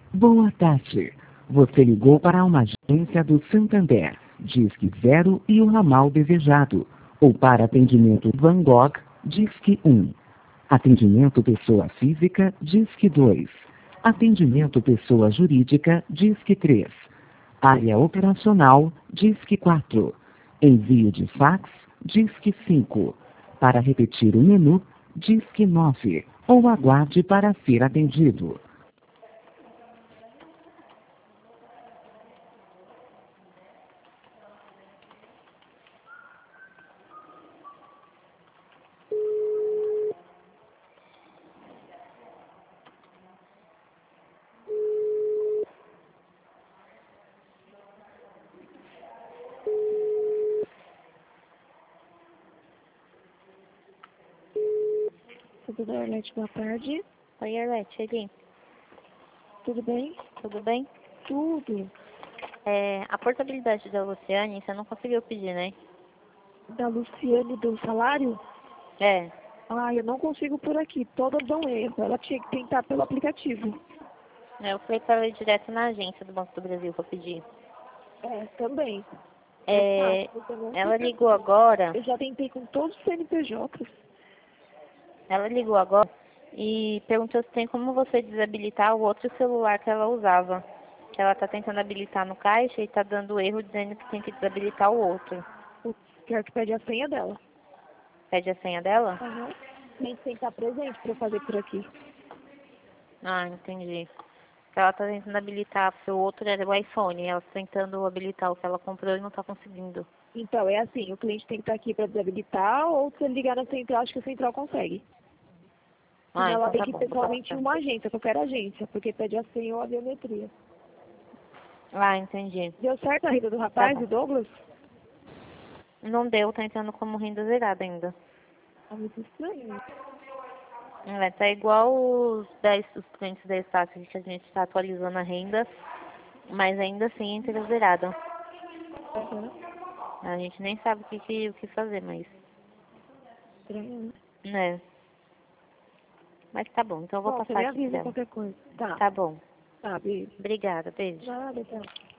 Boa tarde. Você ligou para uma agência do Santander, Disque 0 e o ramal desejado. Ou para atendimento Van Gogh, Disque 1. Atendimento pessoa física, Disque 2. Atendimento pessoa jurídica, Disque 3. Área operacional, Disque 4. Envio de fax, Disque 5. Para repetir o menu, Disque 9. Ou aguarde para ser atendido. Tudo Arlete, boa tarde. Oi, Arlete, cheguei. Tudo bem? Tudo bem? Tudo. A portabilidade da Luciane, você não conseguiu pedir, né? Da Luciane do salário? É. Ah, eu não consigo por aqui. Todas dão erro. Ela tinha que tentar pelo aplicativo. Eu fui para ela ir direto na agência do Banco do Brasil para pedir. Também. Ela ligou agora. Eu já tentei com todos os CNPJs. Ela ligou agora e perguntou se tem como você desabilitar o outro celular que ela usava. Que ela tá tentando habilitar no caixa e tá dando erro dizendo que tem que desabilitar o outro. Quer que pede a senha dela. Pede a senha dela? Aham. Tem que estar presente para fazer por aqui. Ah, entendi. Ela tá tentando habilitar, porque o outro era o iPhone. Ela tá tentando habilitar o que ela comprou e não tá conseguindo. Então, é assim, o cliente tem que estar aqui para desabilitar ou se ele ligar na central, acho que a central consegue. Ah, Senão ela então tem tá que ir bom. pessoalmente em uma agência, qualquer agência, porque pede a senha ou a biometria. Ah, entendi. Deu certo a renda do rapaz, bom. o Douglas? Não deu, tá entrando como renda zerada ainda. Tá muito estranho. Tá igual os clientes da Estácio que a gente tá atualizando a renda, mas ainda assim entra zerada. Aham. A gente nem sabe o que fazer, mas, Estranho, né? né? Mas tá bom, então eu vou Bom, você passar me aqui pra avisa ela. qualquer coisa. Tá. Tá bom. Tá, beijo. Obrigada, beijo. Nada, tchau.